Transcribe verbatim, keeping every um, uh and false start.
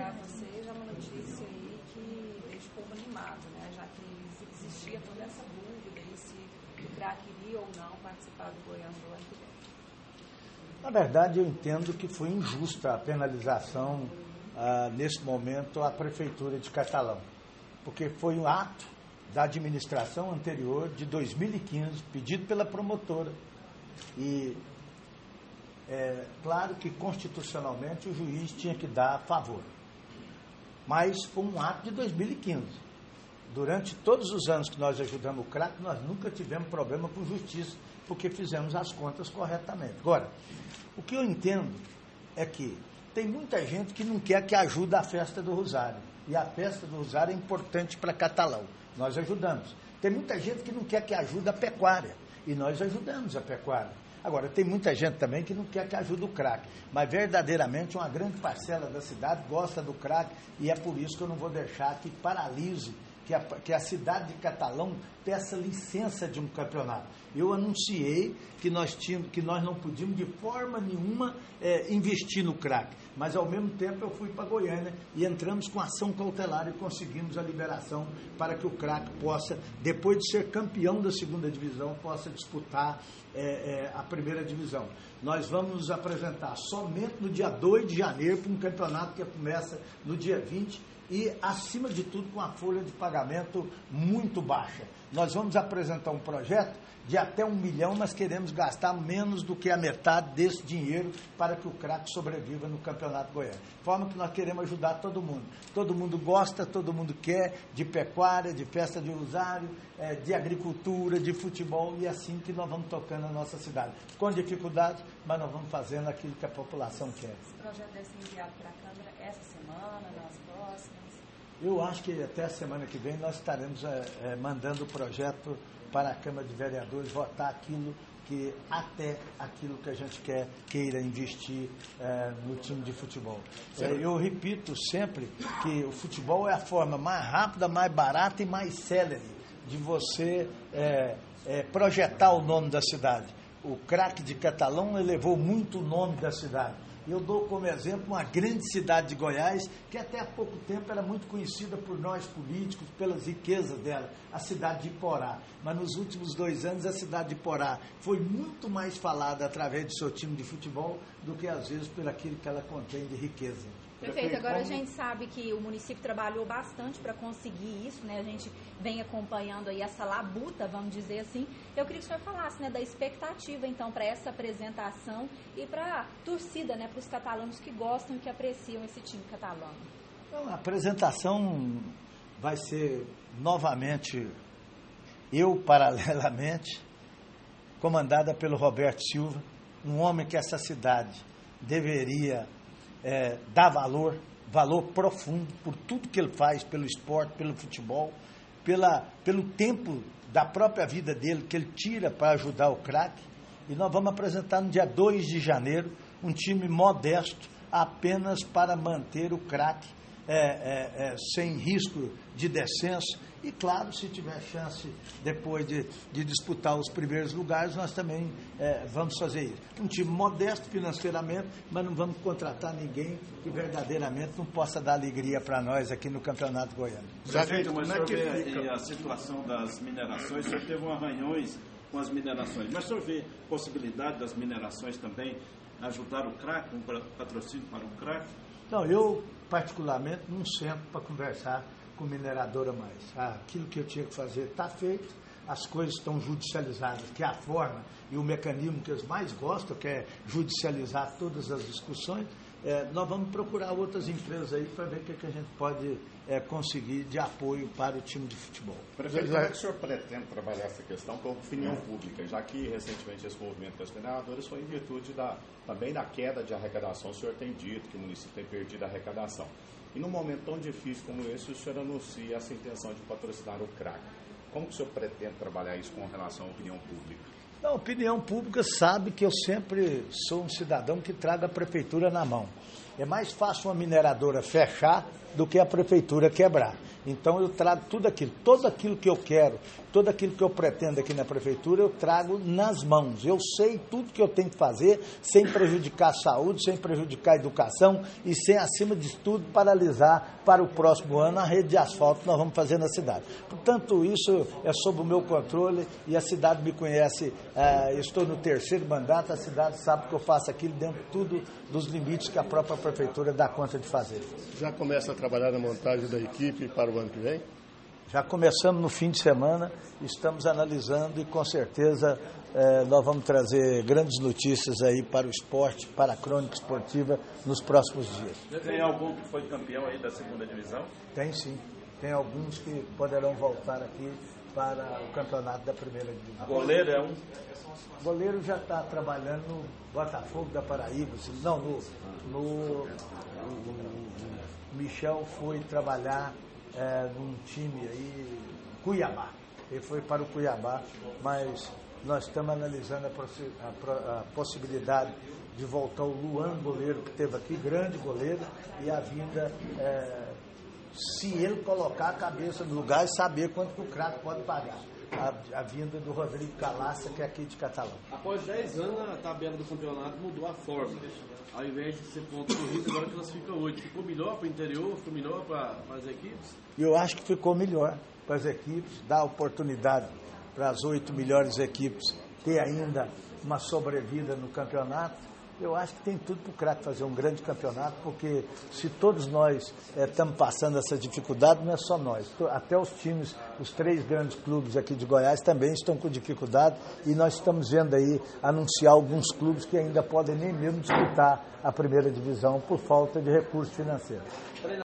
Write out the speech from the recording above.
a vocês é uma notícia aí que deixa o povo animado, né? Já que existia toda essa dúvida aí se o craque iria ou não participar do Goiano do ano que vem. Na verdade, eu entendo que foi injusta a penalização, ah, nesse momento, à Prefeitura de Catalão, porque foi um ato da administração anterior, de dois mil e quinze, pedido pela promotora. E é claro que, constitucionalmente, o juiz tinha que dar a favor. Mas foi um ato de dois mil e quinze. Durante todos os anos que nós ajudamos o craque, nós nunca tivemos problema com justiça, porque fizemos as contas corretamente. Agora, o que eu entendo é que tem muita gente que não quer que ajude a festa do Rosário. E a festa do Rosário é importante para Catalão. Nós ajudamos. Tem muita gente que não quer que ajude a pecuária. E nós ajudamos a pecuária. Agora, tem muita gente também que não quer que ajude o craque. Mas, verdadeiramente, uma grande parcela da cidade gosta do craque. E é por isso que eu não vou deixar que paralise, que a, que a cidade de Catalão peça licença de um campeonato. Eu anunciei que nós, tínhamos, que nós não podíamos de forma nenhuma é, investir no craque, mas ao mesmo tempo eu fui para Goiânia e entramos com ação cautelar e conseguimos a liberação para que o craque possa, depois de ser campeão da segunda divisão, possa disputar é, é, a primeira divisão. Nós vamos nos apresentar somente no dia dois de janeiro para um campeonato que começa no dia vinte e, acima de tudo, com a folha de pagamento muito baixa. Nós vamos apresentar um projeto de até um milhão, mas queremos gastar menos do que a metade desse dinheiro para que o craque sobreviva no Campeonato Goiano. De forma que nós queremos ajudar todo mundo. Todo mundo gosta, todo mundo quer de pecuária, de festa de Rosário, de agricultura, de futebol, e assim que nós vamos tocando a nossa cidade. Com dificuldade, mas nós vamos fazendo aquilo que a população quer. Esse projeto deve ser enviado para a Câmara essa semana, nas próximas? Eu acho que até a semana que vem nós estaremos é, é, mandando o projeto para a Câmara de Vereadores votar aquilo que, até aquilo que a gente quer, queira investir é, no time de futebol. É, eu repito sempre que o futebol é a forma mais rápida, mais barata e mais célere de você é, é, projetar o nome da cidade. O craque de Catalão elevou muito o nome da cidade. Eu dou como exemplo uma grande cidade de Goiás, que até há pouco tempo era muito conhecida por nós políticos, pelas riquezas dela, a cidade de Iporá. Mas nos últimos dois anos a cidade de Iporá foi muito mais falada através do seu time de futebol do que às vezes por aquilo que ela contém de riqueza. Prefeito, agora a gente sabe que o município trabalhou bastante para conseguir isso, né? A gente vem acompanhando aí essa labuta, vamos dizer assim. Eu queria que o senhor falasse, né, da expectativa, então, para essa apresentação e para a torcida, né, para os catalanos que gostam e que apreciam esse time catalano. Então, a apresentação vai ser novamente, eu paralelamente, comandada pelo Roberto Silva, um homem que essa cidade deveria É, dá valor, valor profundo por tudo que ele faz pelo esporte, pelo futebol, pela, pelo tempo da própria vida dele que ele tira para ajudar o craque. E nós vamos apresentar no dia dois de janeiro um time modesto apenas para manter o craque é, é, é, sem risco de descenso. E claro, se tiver chance depois de, de disputar os primeiros lugares, nós também é, vamos fazer isso. Um time modesto financeiramente, mas não vamos contratar ninguém que verdadeiramente não possa dar alegria para nós aqui no Campeonato Goiano. Prefeito, mas o senhor vê aí a situação das minerações, o senhor teve um arranhões com as minerações, mas o senhor vê possibilidade das minerações também ajudar o craque, um patrocínio para o craque? Não, eu particularmente não sento para conversar com mineradora mais. Ah, aquilo que eu tinha que fazer está feito, as coisas estão judicializadas, que é a forma e o mecanismo que eles mais gostam, que é judicializar todas as discussões. É, nós vamos procurar outras empresas aí para ver o que, que a gente pode é, conseguir de apoio para o time de futebol. Prefeito, como é que o senhor pretende trabalhar essa questão com a opinião pública, já que recentemente esse movimento das mineradoras foi em virtude da, também da queda de arrecadação? O senhor tem dito que o município tem perdido a arrecadação. E num momento tão difícil como esse, o senhor anuncia essa intenção de patrocinar o craque. Como que o senhor pretende trabalhar isso com relação à opinião pública? A opinião pública sabe que eu sempre sou um cidadão que traga a prefeitura na mão. É mais fácil uma mineradora fechar do que a prefeitura quebrar. Então eu trago tudo aquilo, tudo aquilo que eu quero, tudo aquilo que eu pretendo aqui na prefeitura, eu trago nas mãos. Eu sei tudo que eu tenho que fazer sem prejudicar a saúde, sem prejudicar a educação e sem, acima de tudo, paralisar para o próximo ano a rede de asfalto que nós vamos fazer na cidade. Portanto, isso é sob o meu controle e a cidade me conhece. Eh, eu estou no terceiro mandato, a cidade sabe que eu faço aquilo dentro de tudo dos limites que a própria prefeitura dá conta de fazer. Já começa a trabalhar na montagem da equipe para o ano que vem? Já começamos no fim de semana, estamos analisando e com certeza eh, nós vamos trazer grandes notícias aí para o esporte, para a crônica esportiva nos próximos dias. Tem algum que foi campeão aí da segunda divisão? Tem sim, tem alguns que poderão voltar aqui para o campeonato da primeira divisão. Goleiro é um? O goleiro já está trabalhando no Botafogo da Paraíba, não, no, no o, o Michel foi trabalhar é, num time aí, Cuiabá, ele foi para o Cuiabá, mas nós estamos analisando a, possi a, a possibilidade de voltar o Luan, goleiro que esteve aqui, grande goleiro, e a vinda, é, se ele colocar a cabeça no lugar e saber quanto que o craque pode pagar. A, a vinda do Rodrigo Calaça, que é aqui de Catalão. Após dez anos, a tabela do campeonato mudou a forma. Ao invés de ser ponto corrido, agora classifica oito. Ficou melhor para o interior? Ficou melhor para as equipes? Eu acho que ficou melhor para as equipes, dá oportunidade para as oito melhores equipes ter ainda uma sobrevida no campeonato. Eu acho que tem tudo para o craque fazer um grande campeonato, porque se todos nós estamos é, passando essa dificuldade, não é só nós. Até os times, os três grandes clubes aqui de Goiás também estão com dificuldade e nós estamos vendo aí anunciar alguns clubes que ainda podem nem mesmo disputar a primeira divisão por falta de recursos financeiros.